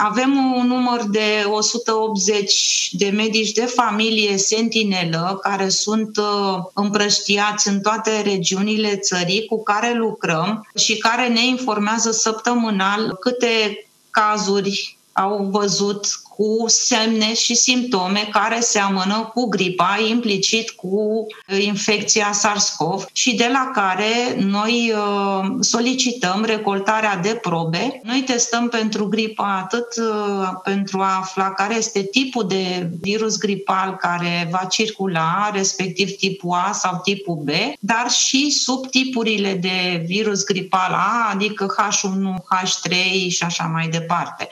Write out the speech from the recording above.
Avem un număr de 180 de medici de familie sentinelă care sunt împrăștiați în toate regiunile țării, cu care lucrăm și care ne informează săptămânal câte cazuri au văzut cu semne și simptome care seamănă cu gripa, implicit cu infecția SARS-CoV și de la care noi solicităm recoltarea de probe. Noi testăm pentru gripa atât pentru a afla care este tipul de virus gripal care va circula, respectiv tipul A sau tipul B, dar și subtipurile de virus gripal A, adică H1, H3 și așa mai departe.